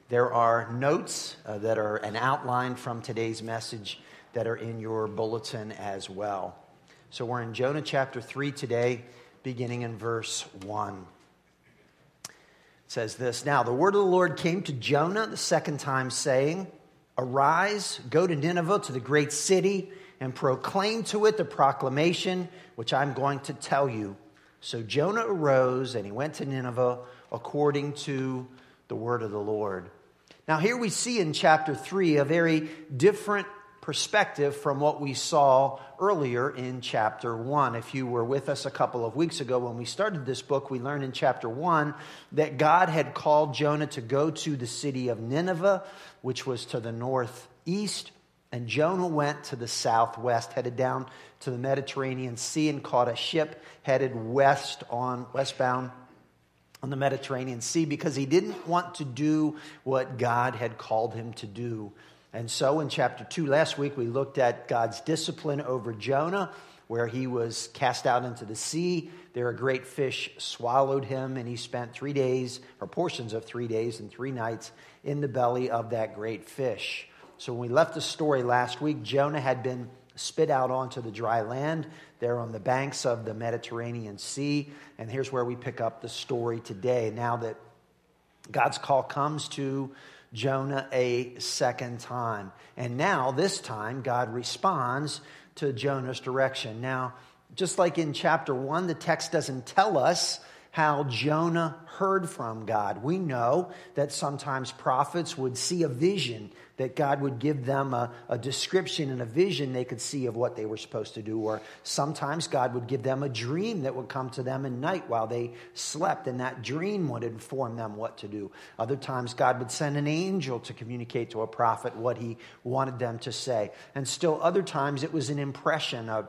There are notes that are an outline from today's message that are in your bulletin as well. So we're in Jonah chapter 3 today, beginning in verse 1. It says this, "Now the word of the Lord came to Jonah the second time, saying, 'Arise, go to Nineveh, to the great city, and proclaim to it the proclamation which I'm going to tell you.' So Jonah arose, and he went to Nineveh according to the word of the Lord." Now here we see in chapter 3 a very different perspective from what we saw earlier in chapter 1. If you were with us a couple of weeks ago when we started this book, we learned in chapter 1 that God had called Jonah to go to the city of Nineveh, which was to the northeast, and Jonah went to the southwest, headed down to the Mediterranean Sea and caught a ship headed westbound on the Mediterranean Sea because he didn't want to do what God had called him to do. And so in chapter 2 last week, we looked at God's discipline over Jonah, where he was cast out into the sea. There a great fish swallowed him, and he spent 3 days, or portions of 3 days and 3 nights, in the belly of that great fish. So when we left the story last week, Jonah had been spit out onto the dry land there on the banks of the Mediterranean Sea. And here's where we pick up the story today. Now that God's call comes to Jonah a second time. And now, this time, God responds to Jonah's direction. Now, just like in chapter 1, the text doesn't tell us how Jonah heard from God. We know that sometimes prophets would see a vision, that God would give them a description and a vision they could see of what they were supposed to do. Or sometimes God would give them a dream that would come to them at night while they slept, and that dream would inform them what to do. Other times God would send an angel to communicate to a prophet what he wanted them to say. And still other times it was an impression, a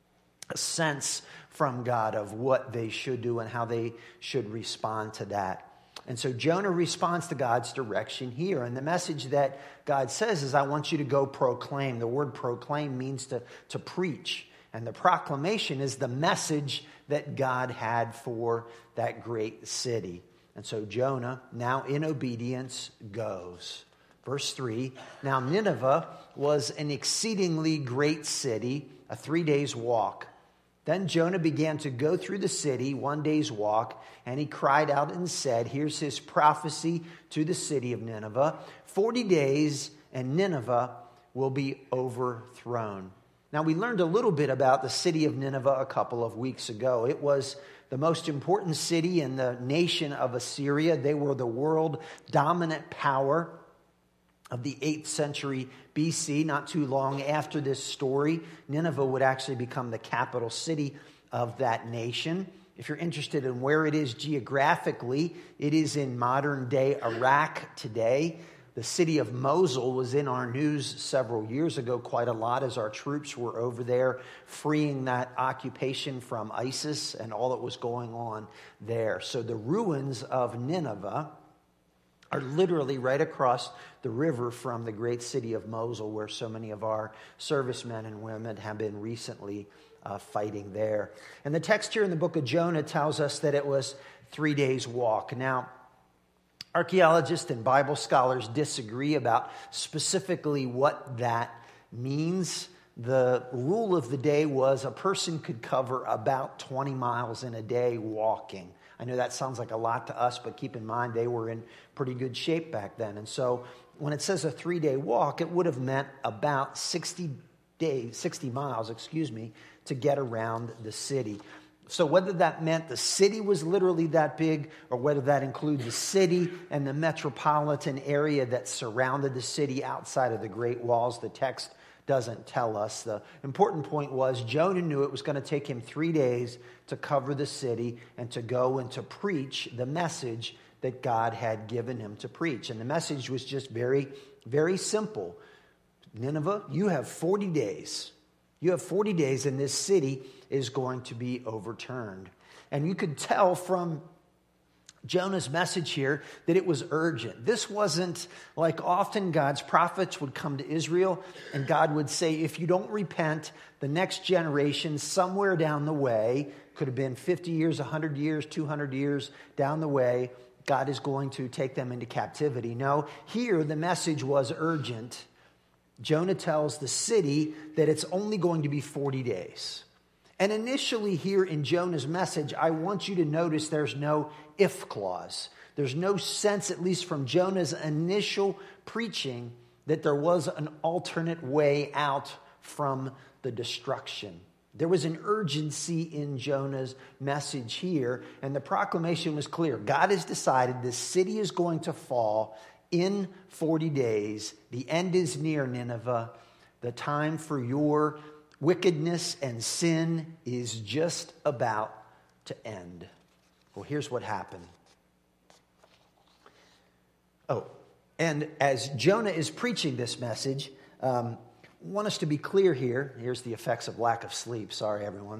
sense from God of what they should do and how they should respond to that. And so Jonah responds to God's direction here. And the message that God says is, I want you to go proclaim. The word proclaim means to preach. And the proclamation is the message that God had for that great city. And so Jonah, now in obedience, goes. Verse 3, "Now Nineveh was an exceedingly great city, a 3 days' walk. Then Jonah began to go through the city, 1 day's walk, and he cried out and said," here's his prophecy to the city of Nineveh, "40 days and Nineveh will be overthrown." Now we learned a little bit about the city of Nineveh a couple of weeks ago. It was the most important city in the nation of Assyria. They were the world dominant power of the 8th century BC. Not too long after this story, Nineveh would actually become the capital city of that nation. If you're interested in where it is geographically, it is in modern-day Iraq today. The city of Mosul was in our news several years ago quite a lot as our troops were over there freeing that occupation from ISIS and all that was going on there. So the ruins of Nineveh are literally right across the river from the great city of Mosul, where so many of our servicemen and women have been recently fighting there. And the text here in the book of Jonah tells us that it was 3 days' walk. Now, archaeologists and Bible scholars disagree about specifically what that means. The rule of the day was a person could cover about 20 miles in a day walking. I know that sounds like a lot to us, but keep in mind they were in pretty good shape back then. And so when it says a 3-day walk, it would have meant about 60 miles, to get around the city. So whether that meant the city was literally that big, or whether that included the city and the metropolitan area that surrounded the city outside of the Great Walls, the text doesn't tell us. The important point was Jonah knew it was going to take him 3 days to cover the city and to go and to preach the message that God had given him to preach. And the message was just very, very simple. Nineveh, you have 40 days. You have 40 days and this city is going to be overturned. And you could tell from Jonah's message here that it was urgent. This wasn't like often God's prophets would come to Israel and God would say, if you don't repent, the next generation somewhere down the way, could have been 50 years, 100 years, 200 years down the way, God is going to take them into captivity. No, here the message was urgent. Jonah tells the city that it's only going to be 40 days. And initially here in Jonah's message, I want you to notice there's no if clause. There's no sense, at least from Jonah's initial preaching, that there was an alternate way out from the destruction. There was an urgency in Jonah's message here, and the proclamation was clear. God has decided this city is going to fall in 40 days. The end is near, Nineveh. The time for your wickedness and sin is just about to end. Well, here's what happened. Oh, and as Jonah is preaching this message, I want us to be clear here. Here's the effects of lack of sleep. Sorry, everyone.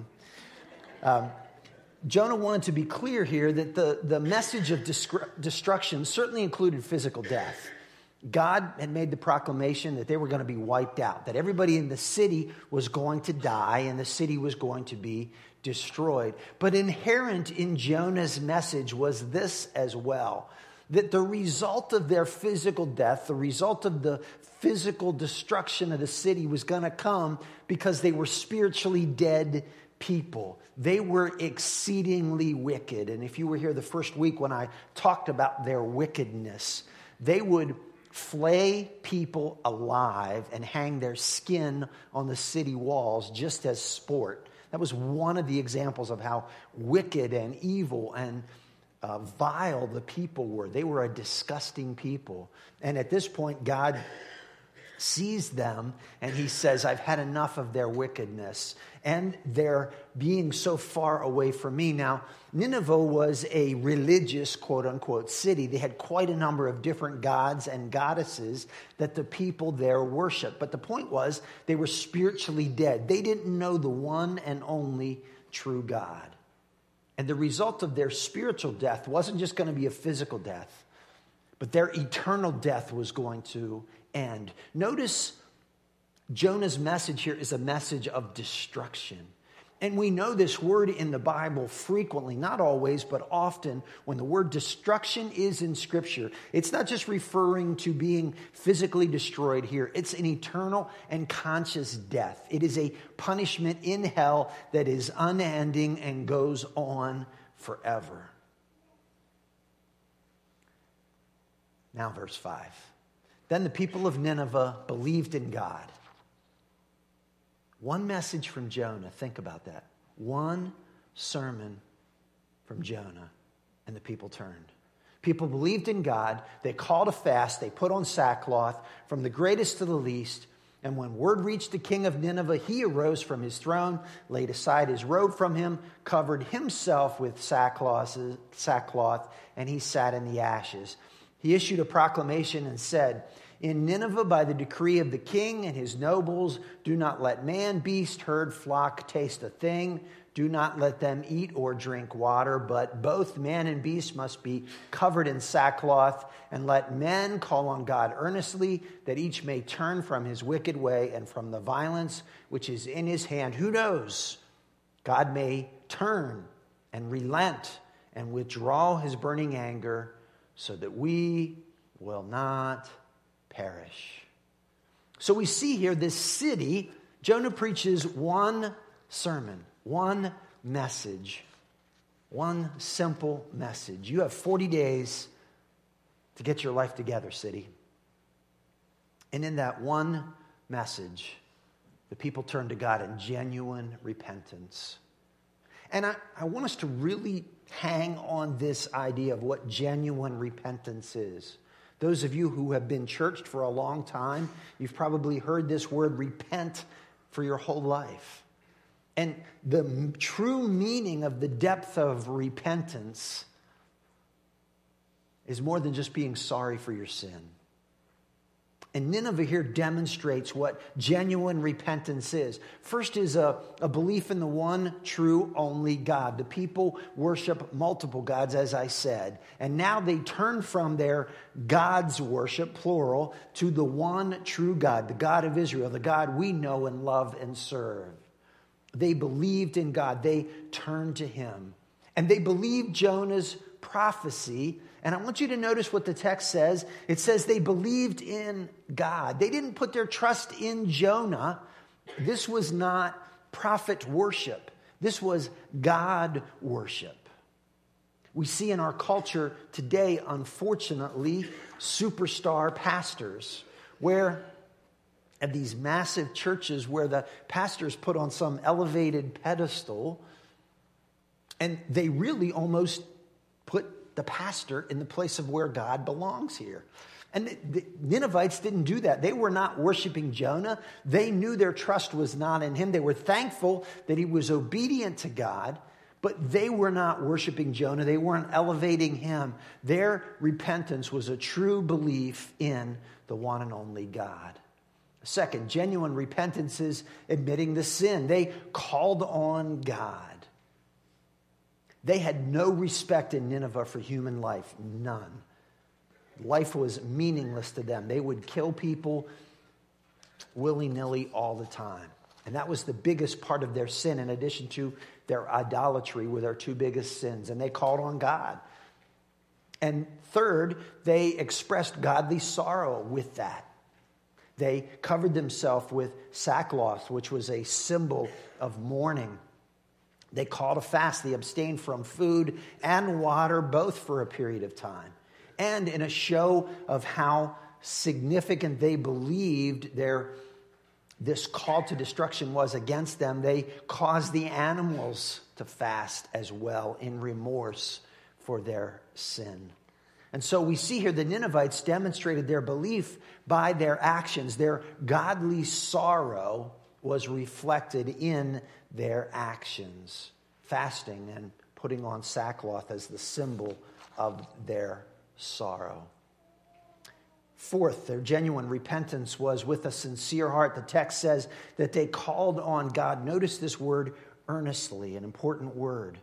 Jonah wanted to be clear here that the message of destruction certainly included physical death. God had made the proclamation that they were going to be wiped out, that everybody in the city was going to die and the city was going to be destroyed. But inherent in Jonah's message was this as well, that the result of their physical death, the result of the physical destruction of the city was going to come because they were spiritually dead people. They were exceedingly wicked. And if you were here the first week when I talked about their wickedness, they would flay people alive and hang their skin on the city walls just as sport. That was one of the examples of how wicked and evil and vile the people were. They were a disgusting people. And at this point, God sees them and he says, I've had enough of their wickedness and their being so far away from me. Now, Nineveh was a religious, quote unquote, city. They had quite a number of different gods and goddesses that the people there worshiped. But the point was they were spiritually dead. They didn't know the one and only true God. And the result of their spiritual death wasn't just going to be a physical death, but their eternal death was going to end. Notice Jonah's message here is a message of destruction. And we know this word in the Bible frequently, not always, but often when the word destruction is in Scripture, it's not just referring to being physically destroyed here. It's an eternal and conscious death. It is a punishment in hell that is unending and goes on forever. Now verse 5. Then the people of Nineveh believed in God. One message from Jonah, think about that. One sermon from Jonah, and the people turned. People believed in God. They called a fast. They put on sackcloth from the greatest to the least. And when word reached the king of Nineveh, he arose from his throne, laid aside his robe from him, covered himself with sackcloth, and he sat in the ashes. He issued a proclamation and said, in Nineveh, by the decree of the king and his nobles, do not let man, beast, herd, flock taste a thing. Do not let them eat or drink water, but both man and beast must be covered in sackcloth. And let men call on God earnestly, that each may turn from his wicked way and from the violence which is in his hand. Who knows? God may turn and relent and withdraw his burning anger so that we will not perish. So we see here this city, Jonah preaches one sermon, one message, one simple message. You have 40 days to get your life together, city. And in that one message, the people turn to God in genuine repentance. And I want us to really hang on this idea of what genuine repentance is. Those of you who have been churched for a long time, you've probably heard this word repent for your whole life. And the true meaning of the depth of repentance is more than just being sorry for your sin. And Nineveh here demonstrates what genuine repentance is. First is a belief in the one true only God. The people worship multiple gods, as I said. And now they turn from their gods worship, plural, to the one true God, the God of Israel, the God we know and love and serve. They believed in God. They turned to him. And they believed Jonah's prophecy. And I want you to notice what the text says. It says they believed in God. They didn't put their trust in Jonah. This was not prophet worship. This was God worship. We see in our culture today, unfortunately, superstar pastors where at these massive churches where the pastor's put on some elevated pedestal and they really almost put the pastor in the place of where God belongs here. And the Ninevites didn't do that. They were not worshiping Jonah. They knew their trust was not in him. They were thankful that he was obedient to God, but they were not worshiping Jonah. They weren't elevating him. Their repentance was a true belief in the one and only God. Second, genuine repentance is admitting the sin. They called on God. They had no respect in Nineveh for human life, none. Life was meaningless to them. They would kill people willy-nilly all the time. And that was the biggest part of their sin, in addition to their idolatry, were their two biggest sins. And they called on God. And third, they expressed godly sorrow with that. They covered themselves with sackcloth, which was a symbol of mourning. They called a fast. They abstained from food and water, both for a period of time. And in a show of how significant they believed this call to destruction was against them, they caused the animals to fast as well in remorse for their sin. And so we see here the Ninevites demonstrated their belief by their actions. Their godly sorrow was reflected in their actions, fasting and putting on sackcloth as the symbol of their sorrow. Fourth, their genuine repentance was with a sincere heart. The text says that they called on God. Notice this word, earnestly, an important word.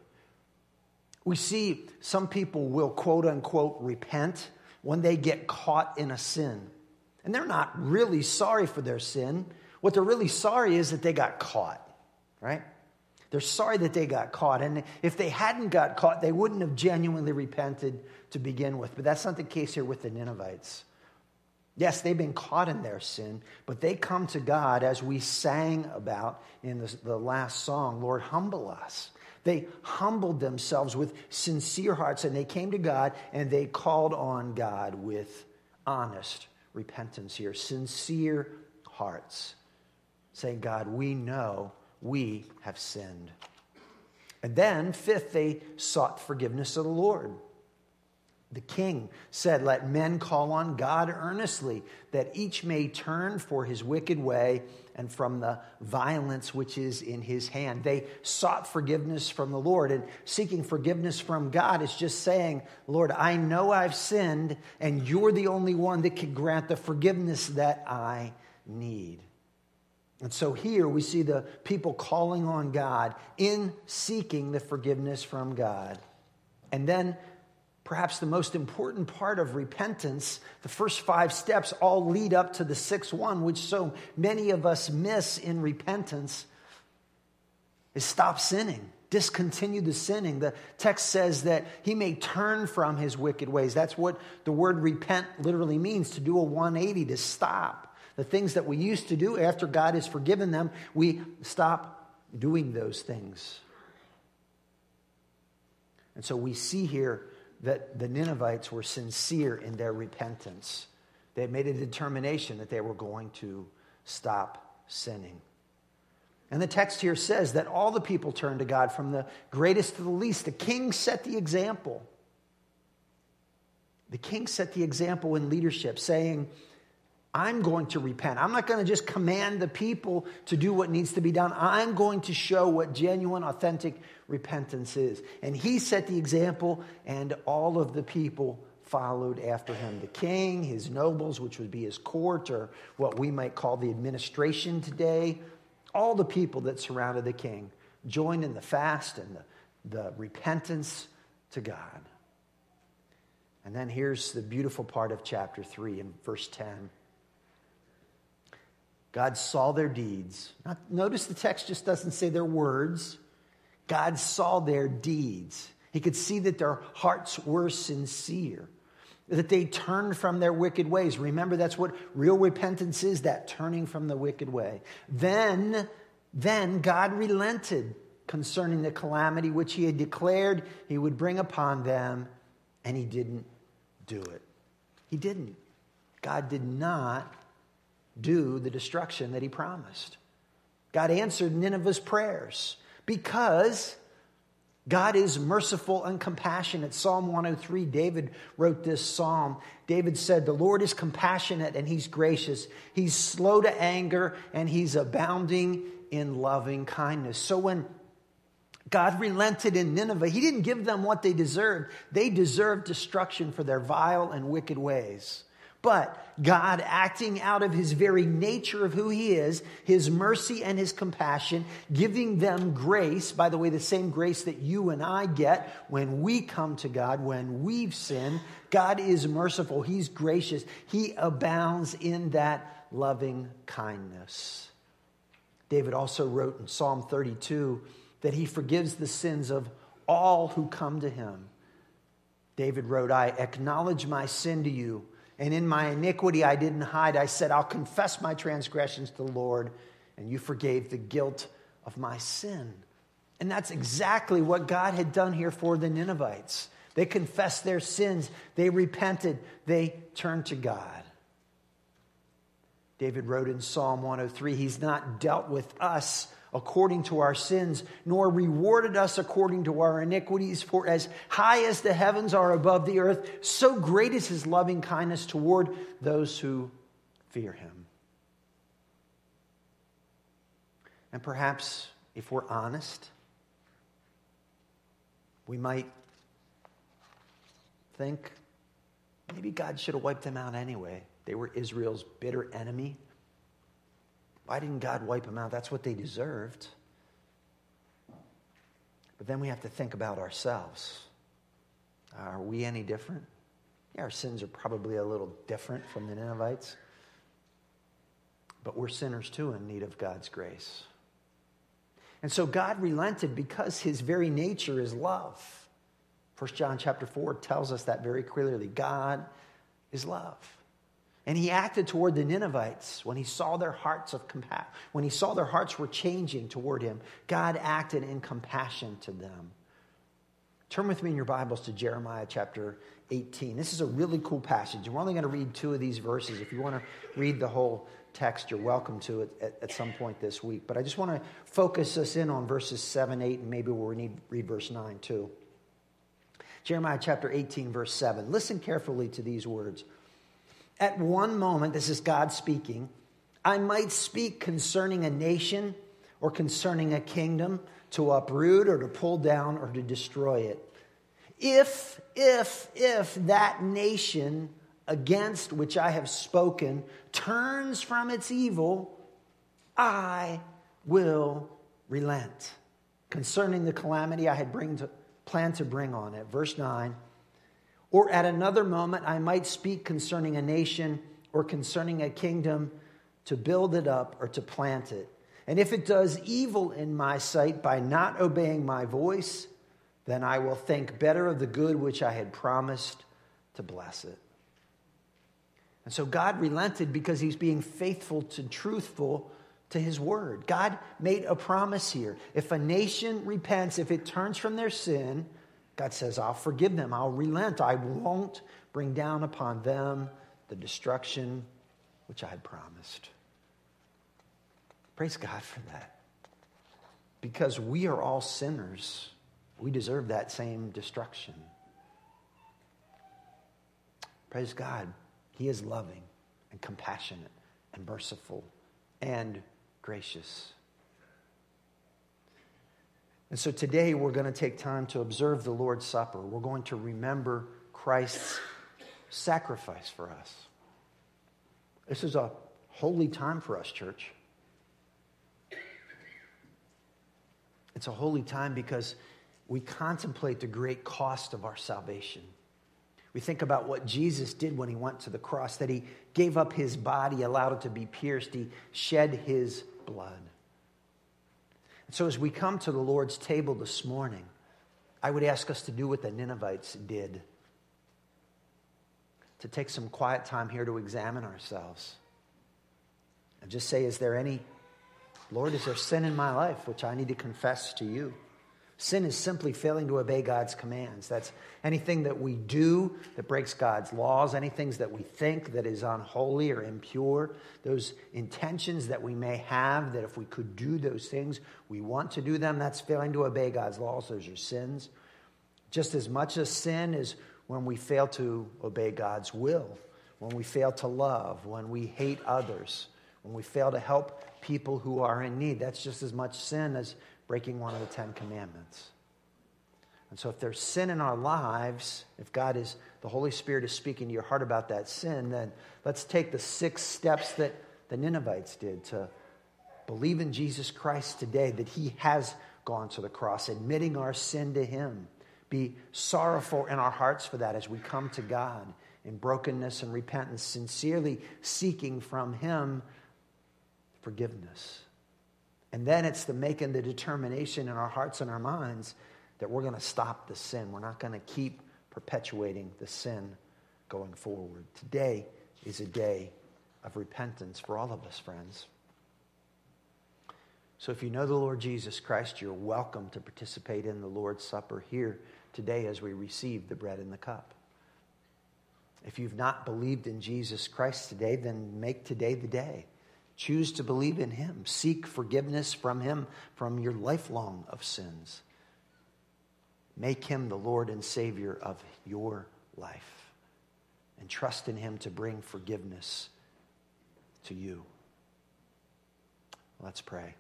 We see some people will quote unquote repent when they get caught in a sin. And they're not really sorry for their sin. What they're really sorry is that they got caught, right? They're sorry that they got caught. And if they hadn't got caught, they wouldn't have genuinely repented to begin with. But that's not the case here with the Ninevites. Yes, they've been caught in their sin, but they come to God, as we sang about in the last song, Lord, humble us. They humbled themselves with sincere hearts, and they came to God, and they called on God with honest repentance here, sincere hearts, saying, God, we know we have sinned. And then, fifth, they sought forgiveness of the Lord. The king said, let men call on God earnestly, that each may turn for his wicked way and from the violence which is in his hand. They sought forgiveness from the Lord. And seeking forgiveness from God is just saying, Lord, I know I've sinned, and you're the only one that can grant the forgiveness that I need. And so here we see the people calling on God in seeking the forgiveness from God. And then perhaps the most important part of repentance, the first 5 steps all lead up to the 6th one, which so many of us miss in repentance, is stop sinning. Discontinue the sinning. The text says that he may turn from his wicked ways. That's what the word repent literally means, to do a 180, to stop. The things that we used to do after God has forgiven them, we stop doing those things. And so we see here that the Ninevites were sincere in their repentance. They had made a determination that they were going to stop sinning. And the text here says that all the people turned to God, from the greatest to the least. The king set the example. The king set the example in leadership, saying, I'm going to repent. I'm not going to just command the people to do what needs to be done. I'm going to show what genuine, authentic repentance is. And he set the example, and all of the people followed after him. The king, his nobles, which would be his court, or what we might call the administration today, all the people that surrounded the king joined in the fast and the repentance to God. And then here's the beautiful part of chapter 3 in verse 10. God saw their deeds. Now, notice the text just doesn't say their words. God saw their deeds. He could see that their hearts were sincere, that they turned from their wicked ways. Remember, that's what real repentance is, that turning from the wicked way. Then God relented concerning the calamity which he had declared he would bring upon them, and he didn't do it. He didn't. God did not do the destruction that he promised. God answered Nineveh's prayers because God is merciful and compassionate. Psalm 103, David wrote this psalm. David said, "The Lord is compassionate and he's gracious. He's slow to anger and he's abounding in loving kindness." So when God relented in Nineveh, he didn't give them what they deserved. They deserved destruction for their vile and wicked ways. But God, acting out of his very nature of who he is, his mercy and his compassion, giving them grace, by the way, the same grace that you and I get when we come to God, when we've sinned. God is merciful. He's gracious. He abounds in that loving kindness. David also wrote in Psalm 32 that he forgives the sins of all who come to him. David wrote, "I acknowledge my sin to you, and in my iniquity I didn't hide. I said, I'll confess my transgressions to the Lord, and you forgave the guilt of my sin." And that's exactly what God had done here for the Ninevites. They confessed their sins. They repented. They turned to God. David wrote in Psalm 103, "He's not dealt with us according to our sins, nor rewarded us according to our iniquities. For as high as the heavens are above the earth, so great is his loving kindness toward those who fear him." And perhaps, if we're honest, we might think maybe God should have wiped them out anyway. They were Israel's bitter enemy. Why didn't God wipe them out? That's what they deserved. But then we have to think about ourselves. Are we any different? Yeah, our sins are probably a little different from the Ninevites. But we're sinners too in need of God's grace. And so God relented because his very nature is love. 1 John chapter 4 tells us that very clearly. God is love. And he acted toward the Ninevites when he saw their hearts of compassion. When he saw their hearts were changing toward him, God acted in compassion to them. Turn with me in your Bibles to Jeremiah chapter 18. This is a really cool passage. We're only going to read 2 of these verses. If you want to read the whole text, you're welcome to it at some point this week. But I just want to focus us in on verses 7, 8, and maybe we'll read verse 9 too. Jeremiah chapter 18, verse 7. Listen carefully to these words. "At one moment," this is God speaking, "I might speak concerning a nation or concerning a kingdom to uproot or to pull down or to destroy it. If that nation against which I have spoken turns from its evil, I will relent concerning the calamity I had planned to bring on it." Verse 9. "Or at another moment, I might speak concerning a nation or concerning a kingdom to build it up or to plant it. And if it does evil in my sight by not obeying my voice, then I will think better of the good which I had promised to bless it." And so God relented because he's being faithful to truthful to his word. God made a promise here. If a nation repents, if it turns from their sin, God says, I'll forgive them. I'll relent. I won't bring down upon them the destruction which I had promised. Praise God for that. Because we are all sinners, we deserve that same destruction. Praise God. He is loving and compassionate and merciful and gracious. And so today we're going to take time to observe the Lord's Supper. We're going to remember Christ's sacrifice for us. This is a holy time for us, church. It's a holy time because we contemplate the great cost of our salvation. We think about what Jesus did when he went to the cross, that he gave up his body, allowed it to be pierced, he shed his blood. So as we come to the Lord's table this morning, I would ask us to do what the Ninevites did, to take some quiet time here to examine ourselves and just say, Lord, is there sin in my life which I need to confess to you? Sin is simply failing to obey God's commands. That's anything that we do that breaks God's laws, anything that we think that is unholy or impure, those intentions that we may have that if we could do those things, we want to do them, that's failing to obey God's laws. Those are sins. Just as much as sin is when we fail to obey God's will, when we fail to love, when we hate others, when we fail to help people who are in need. That's just as much sin as breaking one of the 10 commandments. And so if there's sin in our lives, if the Holy Spirit is speaking to your heart about that sin, then let's take the 6 steps that the Ninevites did to believe in Jesus Christ today, that he has gone to the cross, admitting our sin to him. Be sorrowful in our hearts for that as we come to God in brokenness and repentance, sincerely seeking from him forgiveness. And then it's making the determination in our hearts and our minds that we're going to stop the sin. We're not going to keep perpetuating the sin going forward. Today is a day of repentance for all of us, friends. So if you know the Lord Jesus Christ, you're welcome to participate in the Lord's Supper here today as we receive the bread and the cup. If you've not believed in Jesus Christ today, then make today the day. Choose to believe in him. Seek forgiveness from him from your lifelong of sins. Make him the Lord and Savior of your life. And trust in him to bring forgiveness to you. Let's pray.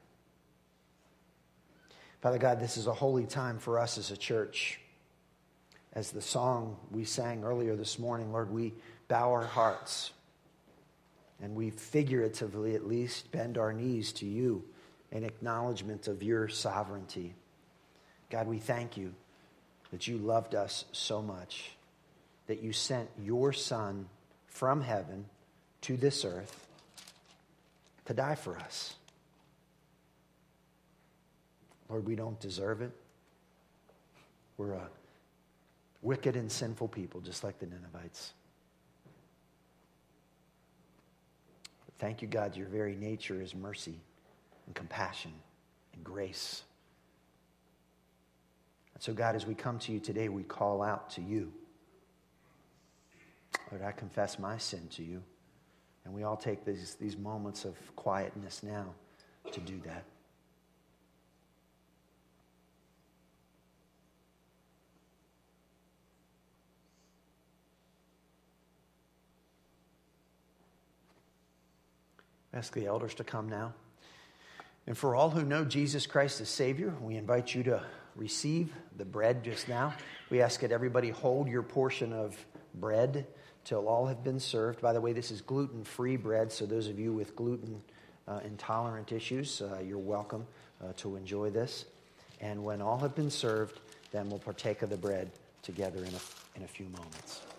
Father God, this is a holy time for us as a church. As the song we sang earlier this morning, Lord, we bow our hearts. And we figuratively, at least, bend our knees to you in acknowledgement of your sovereignty. God, we thank you that you loved us so much, that you sent your Son from heaven to this earth to die for us. Lord, we don't deserve it. We're a wicked and sinful people, just like the Ninevites. Thank you, God, your very nature is mercy and compassion and grace. And so, God, as we come to you today, we call out to you. Lord, I confess my sin to you. And we all take these moments of quietness now to do that. Ask the elders to come now. And for all who know Jesus Christ as Savior, we invite you to receive the bread just now. We ask that everybody hold your portion of bread till all have been served. By the way, this is gluten-free bread, so those of you with gluten intolerant issues, you're welcome to enjoy this. And when all have been served, then we'll partake of the bread together in a few moments.